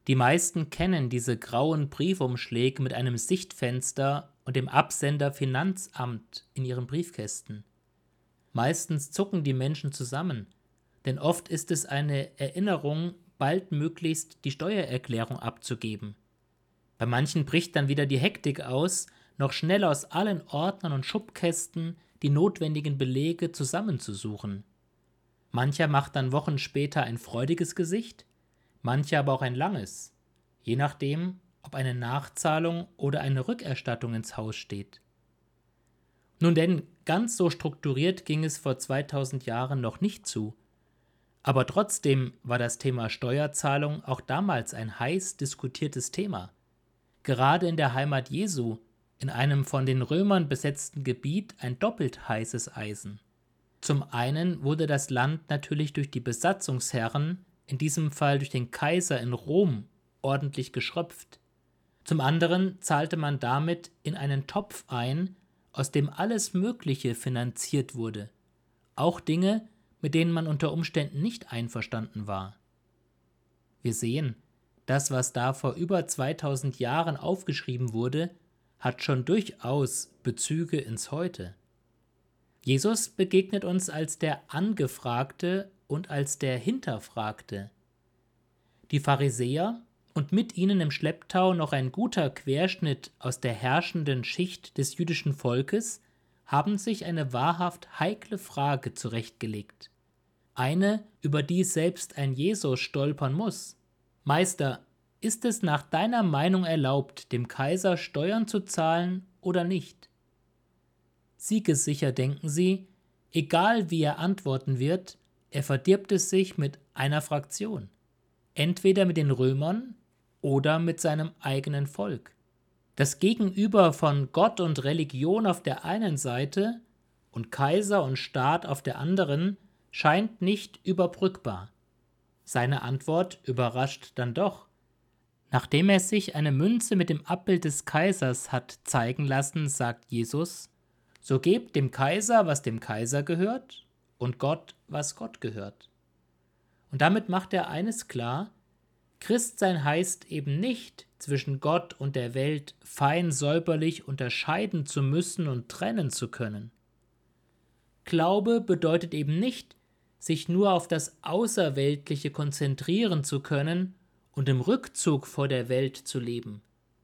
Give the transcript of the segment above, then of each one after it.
Die meisten kennen diese grauen Briefumschläge mit einem Sichtfenster und dem Absender Finanzamt in ihren Briefkästen. Meistens zucken die Menschen zusammen, denn oft ist es eine Erinnerung, baldmöglichst die Steuererklärung abzugeben. Bei manchen bricht dann wieder die Hektik aus, noch schnell aus allen Ordnern und Schubkästen die notwendigen Belege zusammenzusuchen. Mancher macht dann Wochen später ein freudiges Gesicht, mancher aber auch ein langes, je nachdem, ob eine Nachzahlung oder eine Rückerstattung ins Haus steht. Nun denn, ganz so strukturiert ging es vor 2000 Jahren noch nicht zu. Aber trotzdem war das Thema Steuerzahlung auch damals ein heiß diskutiertes Thema. Gerade in der Heimat Jesu, in einem von den Römern besetzten Gebiet, ein doppelt heißes Eisen. Zum einen wurde das Land natürlich durch die Besatzungsherren, in diesem Fall durch den Kaiser in Rom, ordentlich geschröpft. Zum anderen zahlte man damit in einen Topf ein, aus dem alles Mögliche finanziert wurde, auch Dinge, mit denen man unter Umständen nicht einverstanden war. Wir sehen, das, was da vor über 2000 Jahren aufgeschrieben wurde, hat schon durchaus Bezüge ins Heute. Jesus begegnet uns als der Angefragte und als der Hinterfragte. Die Pharisäer und mit ihnen im Schlepptau noch ein guter Querschnitt aus der herrschenden Schicht des jüdischen Volkes haben sich eine wahrhaft heikle Frage zurechtgelegt. Eine, über die selbst ein Jesus stolpern muss. Meister, ist es nach deiner Meinung erlaubt, dem Kaiser Steuern zu zahlen oder nicht? Siegessicher denken sie, egal wie er antworten wird, er verdirbt es sich mit einer Fraktion. Entweder mit den Römern oder mit seinem eigenen Volk. Das Gegenüber von Gott und Religion auf der einen Seite und Kaiser und Staat auf der anderen scheint nicht überbrückbar. Seine Antwort überrascht dann doch. Nachdem er sich eine Münze mit dem Abbild des Kaisers hat zeigen lassen, sagt Jesus: So gebt dem Kaiser, was dem Kaiser gehört, und Gott, was Gott gehört. Und damit macht er eines klar: Christsein heißt eben nicht, zwischen Gott und der Welt fein säuberlich unterscheiden zu müssen und trennen zu können. Glaube bedeutet eben nicht, sich nur auf das Außerweltliche konzentrieren zu können und im Rückzug vor der Welt zu leben.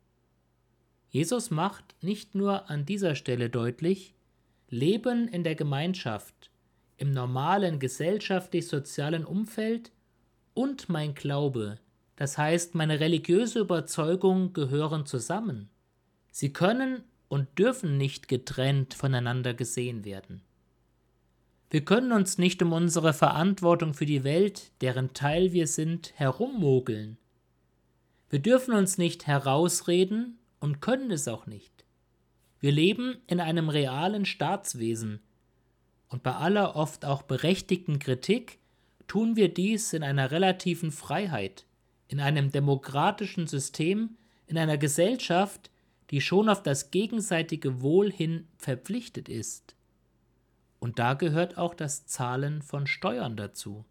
Jesus macht nicht nur an dieser Stelle deutlich, Leben in der Gemeinschaft, im normalen gesellschaftlich-sozialen Umfeld und mein Glaube, das heißt meine religiöse Überzeugung, gehören zusammen. Sie können und dürfen nicht getrennt voneinander gesehen werden. Wir können uns nicht um unsere Verantwortung für die Welt, deren Teil wir sind, herummogeln. Wir dürfen uns nicht herausreden und können es auch nicht. Wir leben in einem realen Staatswesen und bei aller oft auch berechtigten Kritik tun wir dies in einer relativen Freiheit, in einem demokratischen System, in einer Gesellschaft, die schon auf das gegenseitige Wohl hin verpflichtet ist. Und da gehört auch das Zahlen von Steuern dazu.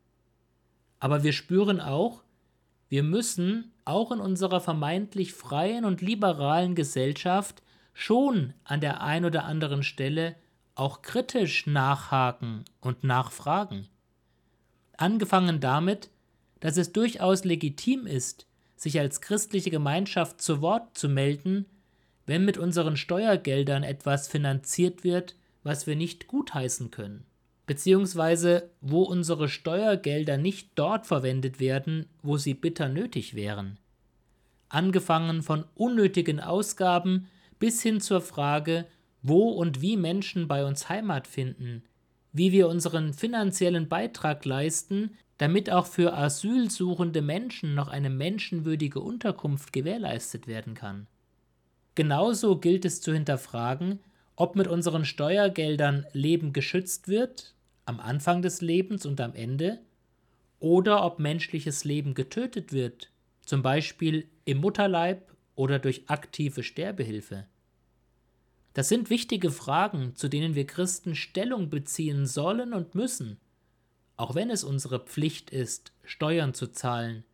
Aber wir spüren auch, wir müssen auch in unserer vermeintlich freien und liberalen Gesellschaft schon an der ein oder anderen Stelle auch kritisch nachhaken und nachfragen. Angefangen damit, dass es durchaus legitim ist, sich als christliche Gemeinschaft zu Wort zu melden, wenn mit unseren Steuergeldern etwas finanziert wird, was wir nicht gutheißen können, beziehungsweise wo unsere Steuergelder nicht dort verwendet werden, wo sie bitter nötig wären. Angefangen von unnötigen Ausgaben bis hin zur Frage, wo und wie Menschen bei uns Heimat finden, wie wir unseren finanziellen Beitrag leisten, damit auch für asylsuchende Menschen noch eine menschenwürdige Unterkunft gewährleistet werden kann. Genauso gilt es zu hinterfragen, ob mit unseren Steuergeldern Leben geschützt wird, am Anfang des Lebens und am Ende, oder ob menschliches Leben getötet wird, zum Beispiel im Mutterleib oder durch aktive Sterbehilfe. Das sind wichtige Fragen, zu denen wir Christen Stellung beziehen sollen und müssen, auch wenn es unsere Pflicht ist, Steuern zu zahlen,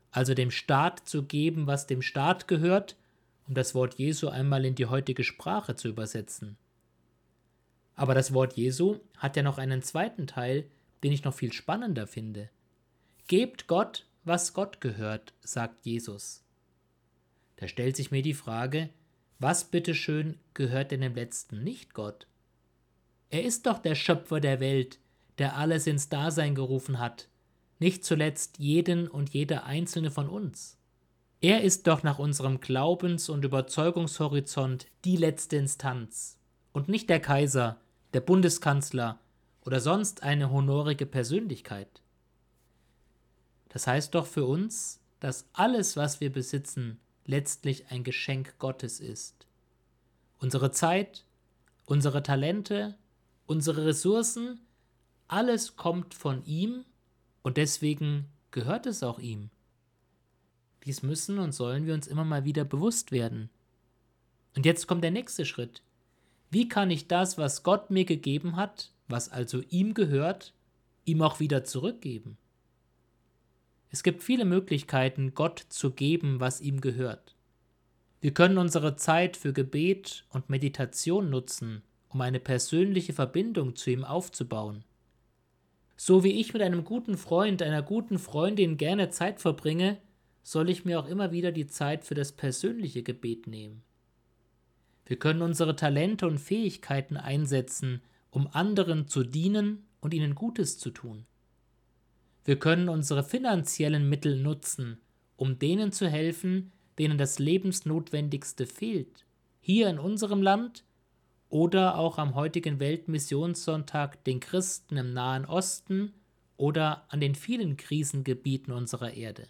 also dem Staat zu geben, was dem Staat gehört, um das Wort Jesu einmal in die heutige Sprache zu übersetzen. Aber das Wort Jesu hat ja noch einen zweiten Teil, den ich noch viel spannender finde. Gebt Gott, was Gott gehört, sagt Jesus. Da stellt sich mir die Frage, was bitteschön gehört denn dem Letzten nicht Gott? Er ist doch der Schöpfer der Welt, der alles ins Dasein gerufen hat, nicht zuletzt jeden und jede einzelne von uns. Er ist doch nach unserem Glaubens- und Überzeugungshorizont die letzte Instanz und nicht der Kaiser, der Bundeskanzler oder sonst eine honorige Persönlichkeit. Das heißt doch für uns, dass alles, was wir besitzen, letztlich ein Geschenk Gottes ist. Unsere Zeit, unsere Talente, unsere Ressourcen, alles kommt von ihm und deswegen gehört es auch ihm. Dies müssen und sollen wir uns immer mal wieder bewusst werden. Und jetzt kommt der nächste Schritt. Wie kann ich das, was Gott mir gegeben hat, was also ihm gehört, ihm auch wieder zurückgeben? Es gibt viele Möglichkeiten, Gott zu geben, was ihm gehört. Wir können unsere Zeit für Gebet und Meditation nutzen, um eine persönliche Verbindung zu ihm aufzubauen. So wie ich mit einem guten Freund, einer guten Freundin gerne Zeit verbringe, soll ich mir auch immer wieder die Zeit für das persönliche Gebet nehmen. Wir können unsere Talente und Fähigkeiten einsetzen, um anderen zu dienen und ihnen Gutes zu tun. Wir können unsere finanziellen Mittel nutzen, um denen zu helfen, denen das Lebensnotwendigste fehlt, hier in unserem Land oder auch am heutigen Weltmissionssonntag den Christen im Nahen Osten oder an den vielen Krisengebieten unserer Erde.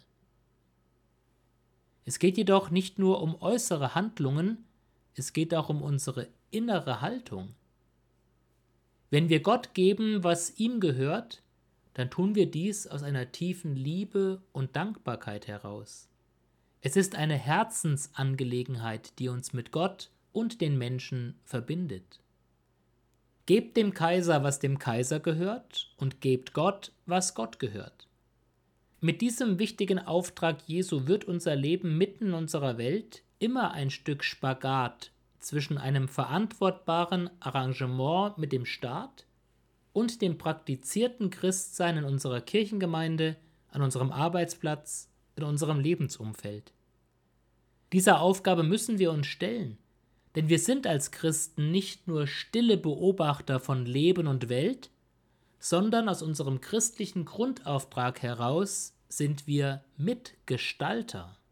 Es geht jedoch nicht nur um äußere Handlungen, es geht auch um unsere innere Haltung. Wenn wir Gott geben, was ihm gehört, dann tun wir dies aus einer tiefen Liebe und Dankbarkeit heraus. Es ist eine Herzensangelegenheit, die uns mit Gott und den Menschen verbindet. Gebt dem Kaiser, was dem Kaiser gehört, und gebt Gott, was Gott gehört. Mit diesem wichtigen Auftrag Jesu wird unser Leben mitten in unserer Welt immer ein Stück Spagat zwischen einem verantwortbaren Arrangement mit dem Staat und dem praktizierten Christsein in unserer Kirchengemeinde, an unserem Arbeitsplatz, in unserem Lebensumfeld. Dieser Aufgabe müssen wir uns stellen, denn wir sind als Christen nicht nur stille Beobachter von Leben und Welt, sondern aus unserem christlichen Grundauftrag heraus sind wir Mitgestalter.